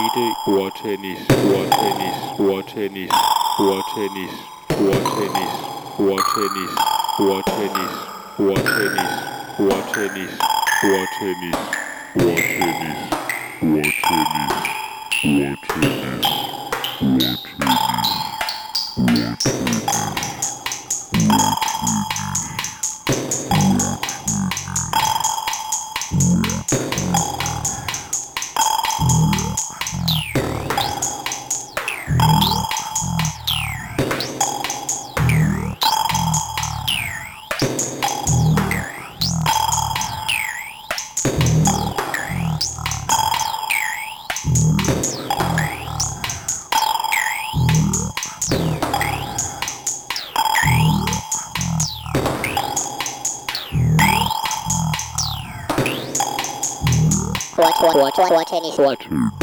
Friday, war tennis, war tennis, war tennis, war tennis, war tennis, war tennis, war tennis, war tennis, war tennis, war tennis, war tennis, war tennis, war tennis, war What tennis?